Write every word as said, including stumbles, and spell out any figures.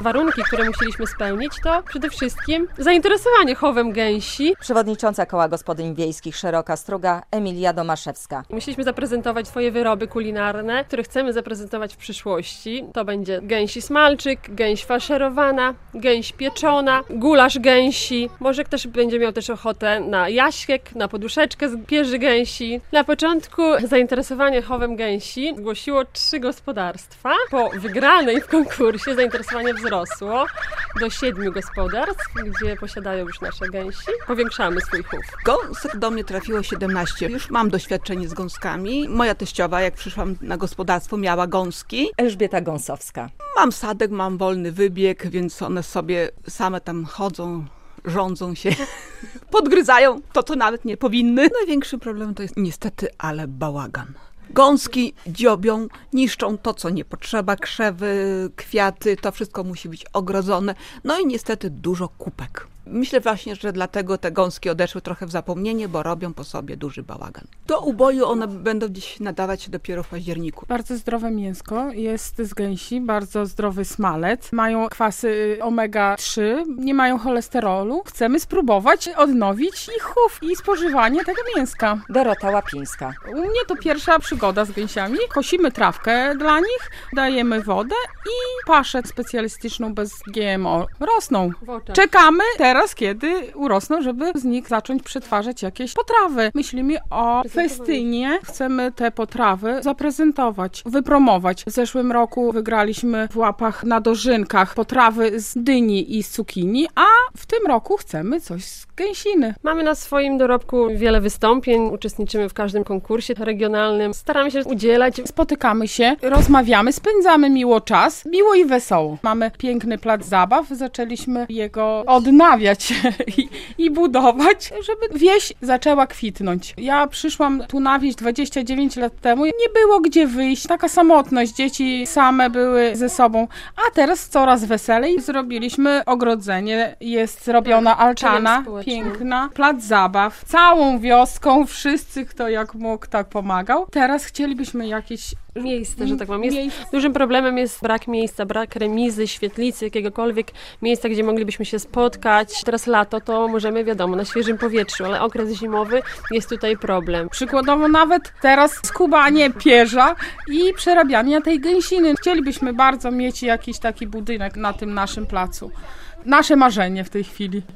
Warunki, które musieliśmy spełnić, to przede wszystkim zainteresowanie chowem gęsi. Przewodnicząca Koła Gospodyń Wiejskich Szeroka Struga Emilia Domaszewska. Musieliśmy zaprezentować swoje wyroby kulinarne, które chcemy zaprezentować w przyszłości. To będzie gęsi smalczyk, gęś faszerowana, gęś pieczona, gulasz gęsi. Może ktoś będzie miał też ochotę na jaśkiek, na poduszeczkę z pierzy gęsi. Na początku zainteresowanie chowem gęsi zgłosiło trzy gospodarstwa. Po wygranej w konkursie zainteresowanie wzrosło do siedmiu gospodarstw, gdzie posiadają już nasze gęsi. Powiększamy swój chów. Gąsek do mnie trafiło siedemnaście. Już mam doświadczenie z gąskami. Moja teściowa, jak przyszłam na gospodarstwo, miała gąski. Elżbieta Gąsowska. Mam sadek, mam wolny wybieg, więc one sobie same tam chodzą, rządzą się, podgryzają to, co nawet nie powinny. Największy problem to jest niestety, ale bałagan. Gąski dziobią, niszczą to, co nie potrzeba, krzewy, kwiaty, to wszystko musi być ogrodzone. No i niestety dużo kupek. Myślę właśnie, że dlatego te gąski odeszły trochę w zapomnienie, bo robią po sobie duży bałagan. Do uboju one będą gdzieś nadawać się dopiero w październiku. Bardzo zdrowe mięsko jest z gęsi, bardzo zdrowy smalec. Mają kwasy omega trzy, nie mają cholesterolu. Chcemy spróbować odnowić ich chów i spożywanie tego mięska. Dorota Łapińska. U mnie to pierwsza przygoda z gęsiami. Kosimy trawkę dla nich, dajemy wodę i paszę specjalistyczną bez G M O. Rosną. Czekamy teraz, kiedy urosną, żeby z nich zacząć przetwarzać jakieś potrawy. Myślimy o festynie. Chcemy te potrawy zaprezentować, wypromować. W zeszłym roku wygraliśmy w łapach na dożynkach potrawy z dyni i z cukinii, a w tym roku chcemy coś z gęsiny. Mamy na swoim dorobku wiele wystąpień, uczestniczymy w każdym konkursie regionalnym. Staramy się udzielać. Spotykamy się, rozmawiamy, spędzamy miło czas, miło i wesoło. Mamy piękny plac zabaw, zaczęliśmy jego odnawiać i, i budować, żeby wieś zaczęła kwitnąć. Ja przyszłam tu na wieś dwadzieścia dziewięć lat temu, nie było gdzie wyjść, taka samotność, dzieci same były ze sobą, a teraz coraz weselej. Zrobiliśmy ogrodzenie, jest zrobiona altana, piękna, plac zabaw, całą wioską, wszyscy kto jak mógł, tak pomagał. Teraz chcielibyśmy jakieś miejsce, że tak powiem. Jest, miejsce. Dużym problemem jest brak miejsca, brak remizy, świetlicy, jakiegokolwiek miejsca, gdzie moglibyśmy się spotkać. Teraz lato, to możemy, wiadomo, na świeżym powietrzu, ale okres zimowy jest tutaj problem. Przykładowo nawet teraz skubanie pierza i przerabianie tej gęsiny. Chcielibyśmy bardzo mieć jakiś taki budynek na tym naszym placu. Nasze marzenie w tej chwili.